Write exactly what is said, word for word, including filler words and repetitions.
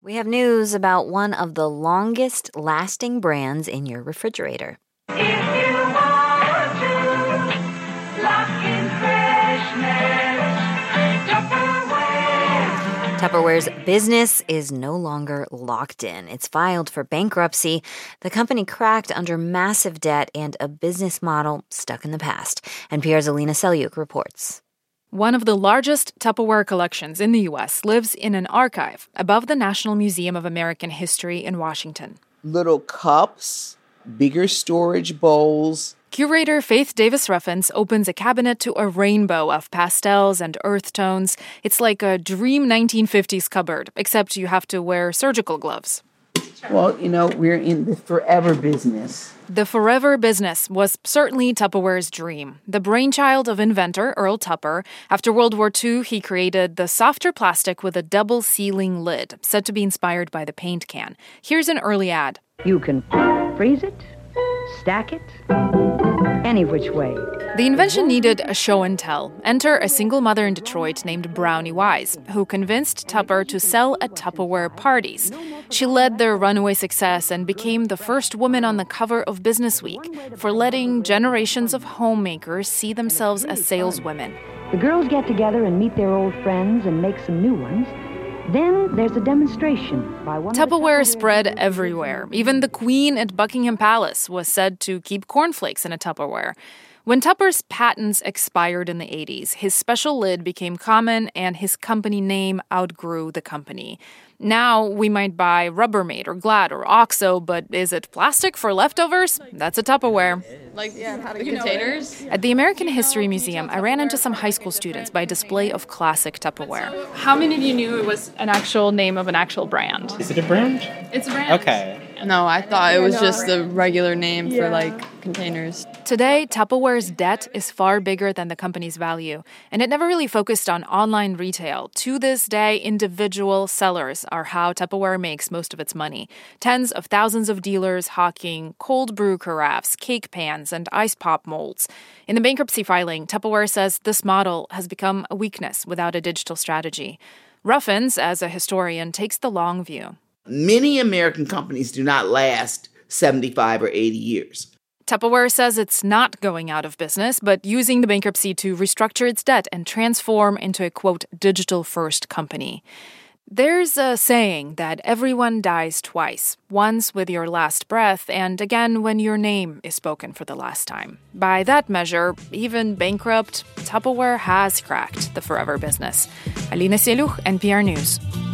We have news about one of the longest-lasting brands in your refrigerator. If you want to lock in freshness, Tupperware. Tupperware's business is no longer locked in. It's filed for bankruptcy. The company cracked under massive debt and a business model stuck in the past. N P R's Alina Selyuk reports. One of the largest Tupperware collections in the U S lives in an archive above the National Museum of American History in Washington. Little cups, bigger storage bowls. Curator Faith Davis Ruffins opens a cabinet to a rainbow of pastels and earth tones. It's like a dream nineteen fifties cupboard, except you have to wear surgical gloves. Well, you know, we're in the forever business. The forever business was certainly Tupperware's dream. The brainchild of inventor Earl Tupper. After World War Two, he created the softer plastic with a double sealing lid, said to be inspired by the paint can. Here's an early ad. You can freeze it, stack it, any which way. The invention needed a show and tell. Enter a single mother in Detroit named Brownie Wise, who convinced Tupper to sell at Tupperware parties. She led their runaway success and became the first woman on the cover of Business Week for letting generations of homemakers see themselves as saleswomen. The girls get together and meet their old friends and make some new ones. Then there's a demonstration by one Tupperware of the spread everywhere. Even the Queen at Buckingham Palace was said to keep cornflakes in a Tupperware. When Tupper's patents expired in the eighties, his special lid became common and his company name outgrew the company. Now we might buy Rubbermaid or Glad or OXO, but is it plastic for leftovers? That's a Tupperware. Like, yeah, how to containers? At the American History Museum, I ran into some high school students by a display of classic Tupperware. How many of you knew it was an actual name of an actual brand? Is it a brand? It's a brand. Okay. No, I thought it was just the regular name for, like, containers. Today, Tupperware's debt is far bigger than the company's value, and it never really focused on online retail. To this day, individual sellers are how Tupperware makes most of its money. Tens of thousands of dealers hawking cold brew carafes, cake pans, and ice pop molds. In the bankruptcy filing, Tupperware says this model has become a weakness without a digital strategy. Ruffins, as a historian, takes the long view. Many American companies do not last seventy-five or eighty years. Tupperware says it's not going out of business, but using the bankruptcy to restructure its debt and transform into a, quote, digital-first company. There's a saying that everyone dies twice, once with your last breath and again when your name is spoken for the last time. By that measure, even bankrupt, Tupperware has cracked the forever business. Alina Selyuk, N P R News.